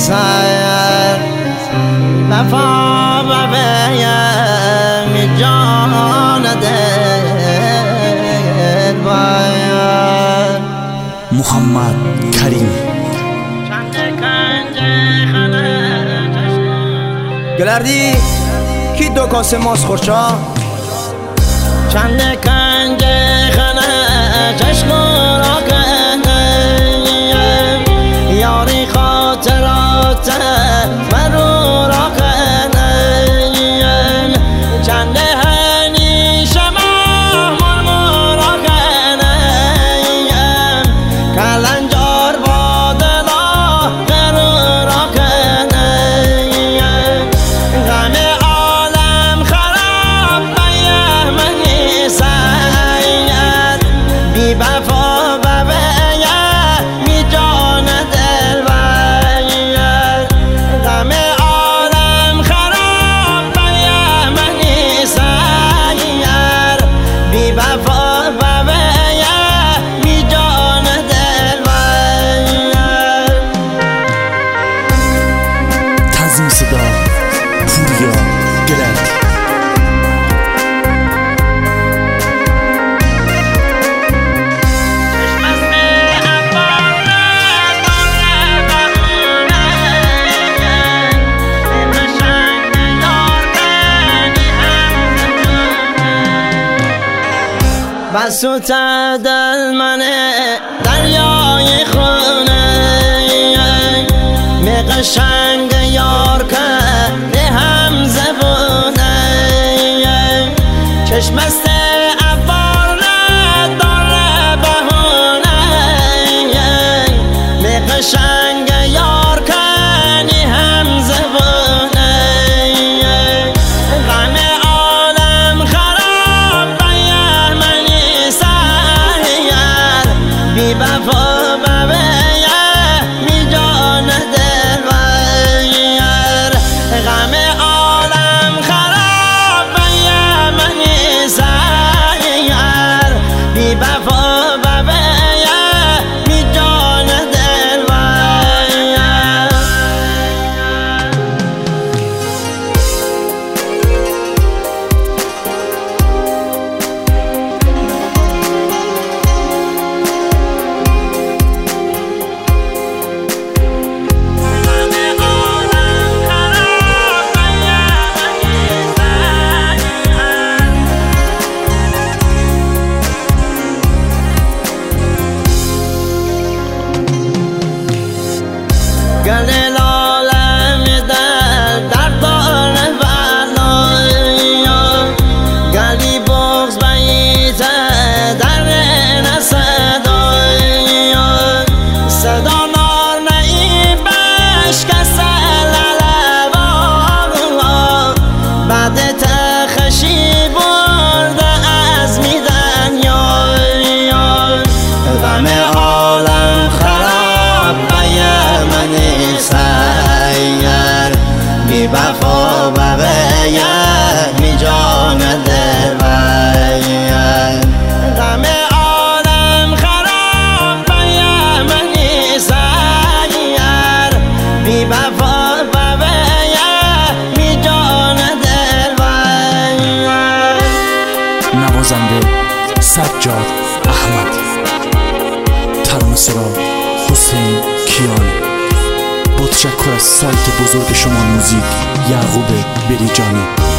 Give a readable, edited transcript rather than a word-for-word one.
سر وفا و بیم جان دل باید محمد کریم گلردی کی دو کاسه ماست خورچا چند کنج خانه چشم را کنه یاری خاطرات مرو را کنه چند هنی شما مرمو را کنه کلنجار با دلا غرو را کنه غم عالم خراب بیم نیسد بی وفا و بیم جان دل باید غم عالم خراب بیم نیسد بی وفا و بیم جان دل باید تنظیم صدا پوریا گلردی بسوت دل منه دریای خونه می قشنگ یار که هم زبونه چشم است عبار نداره بهونه می قشنگ یار که هم زبونه غم عالم خراب بیم نیسد بی وفا و بیم جان دل باید غم عالم خراب بیم نیسد بی وفا و بیم جان دل باید گل عالم در دار بلا گلی بغض بیت در نسد صدا نار نئی بشکست للبا بعد تخشی برده از میدن یار غم عالم خراب بیم نیسد بی وفا و بیم جان دل باید غم عالم خراب بیم نیسد بی وفا و بیم جان دل باید نوازنده سجاد احمد، ترانه‌سرا حسین کیانی. با تشکر از سایت بزرگ شما موزیک یعقوب بریجانی.